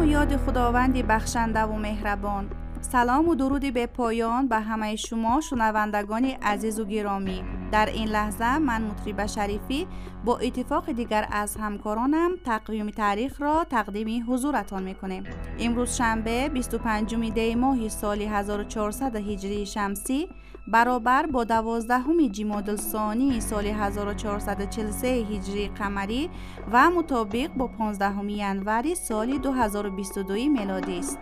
یاد خداوندی بخشنده و مهربان. سلام و درودی به پایان به همه شما شنوندگان عزیز و گرامی. در این لحظه من مطربه شریفی با اتفاق دیگر از همکارانم تقویم تاریخ را تقدیم حضورتان میکنیم. امروز شنبه 25 دی ماه سال 1400 هجری شمسی برابر با 12 جمادی الثانی سال 1443 هجری قمری و مطابق با 15 ینور سال 2022 میلادی است.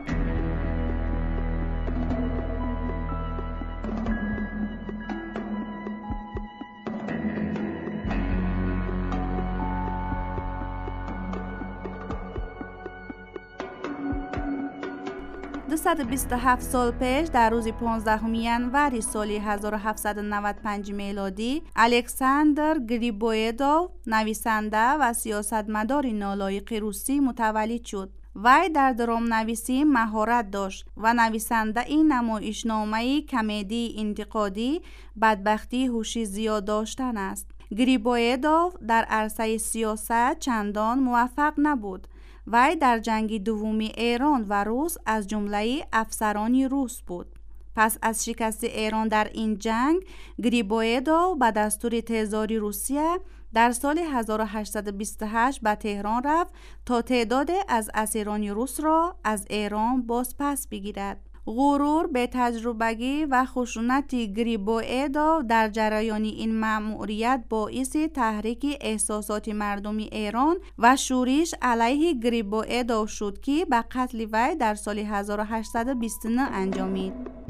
و 27 سال پیش در روز 15 ینور سال 1795 میلادی الکساندر گریبویدوف نویسنده و سیاستمدار نالایق روسی متولد شد. وی در درام نویسی مهارت داشت و نویسنده این نمایشنامه کمدی انتقادی بدبختی هوشی زیاد داشتن است. گریبویدوف در عرصه سیاست چندان موفق نبود. وی در جنگ دومی ایران و روس از جمله افسران روس بود. پس از شکست ایران در این جنگ گریبویدوف به دستور تزار روسیه در سال 1828 به تهران رفت تا تعداد از اسیران روس را از ایران باز پس بگیرد. غرور به تجربگی و خشونت گریبویدوف در جریان این مأموریت باعث تحریک احساسات مردم ایران و شورش علیه گریبویدوف شد که به قتل وی در سال 1829 انجامید.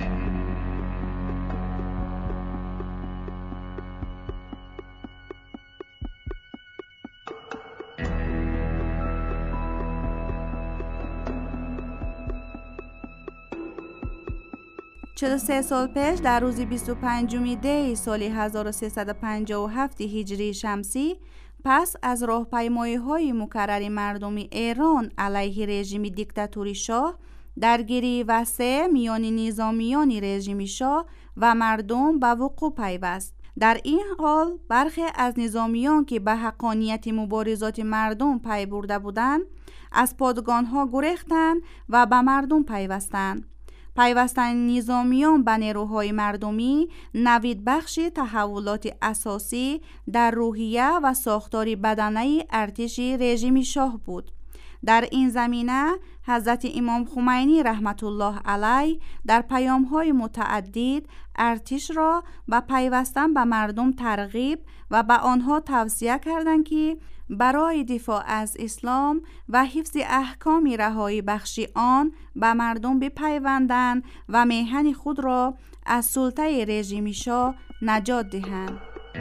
43 سال پیش در روز 25 دی سال 1357 هجری شمسی پس از راهپیمایی‌های مکرر مردم ایران علیه رژیم دیکتاتوری شاه درگیری وسیع میان نظامیان رژیم شاه و مردم به وقوع پیوست. در این حال برخی از نظامیان که به حقانیت مبارزات مردم پی برده بودند از پادگان‌ها گریختند و به مردم پیوستند. پیوستن نظامیان به نیروهای مردمی نوید بخش تحولات اساسی در روحیه و ساختار بدنه ارتش رژیم شاه بود. در این زمینه حضرت امام خمینی رحمت الله علیه در پیام‌های متعدد ارتش را به پیوستن به مردم ترغیب و به آنها توصیه کردند که برای دفاع از اسلام و حفظ احکام رهایی بخشی آن به مردم بپیوندند و میهن خود را از سلطه رژیم شاه نجات دهند.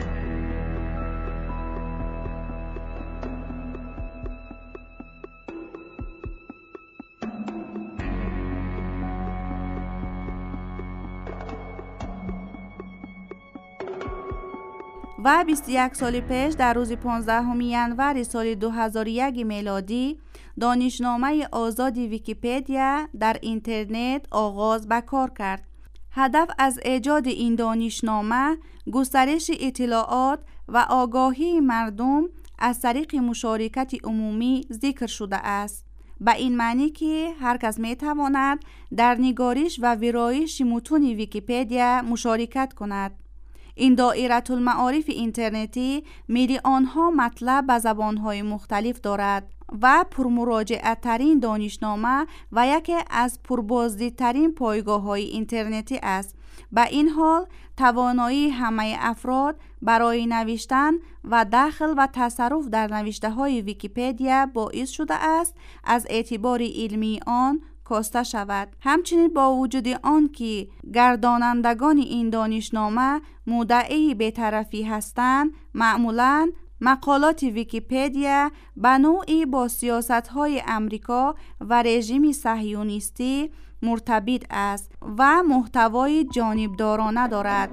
و 21 سال پیش در روز 15 ینور سال 2001 میلادی دانشنامه آزاد ویکی‌پدیا در اینترنت آغاز به کار کرد. هدف از ایجاد این دانشنامه گسترش اطلاعات و آگاهی مردم از طریق مشارکت عمومی ذکر شده است. به این معنی که هر کس می تواند در نگارش و ویرایش متون ویکی‌پدیا مشارکت کند. این دایره المعارف اینترنتی میلیون‌ها مطلب به زبان‌های مختلف دارد و پرمراجعه ترین دانشنامه و یکی از پربازدیدترین پایگاه‌های اینترنتی است. به این حال توانایی همه افراد برای نوشتن و دخل و تصرف در نوشته‌های ویکی‌پدیا باعث شده است از اعتبار علمی آن کاسته شود. همچنین با وجود آن که گردانندگان این دانشنامه مدعی بی‌طرفی هستند، معمولاً مقالات ویکی‌پدیا به نوعی با سیاست‌های امریکا و رژیم صهیونیستی مرتبط است و محتوای جانبدارانه دارد.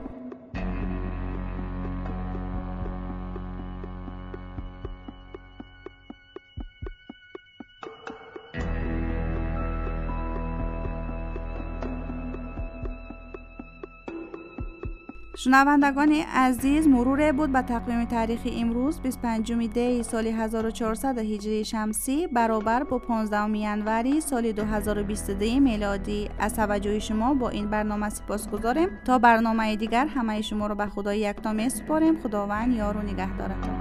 شنوندگان عزیز، مرور بود به تقویم تاریخی امروز 25 دی سال 1400 هجری شمسی برابر با 15 ینوری سال 2022 میلادی. از توجه شما با این برنامه سپاسگزاریم. تا برنامه دیگر همه شما را به خدای یکتا می‌سپاریم. خداوند یار و نگهدارتان.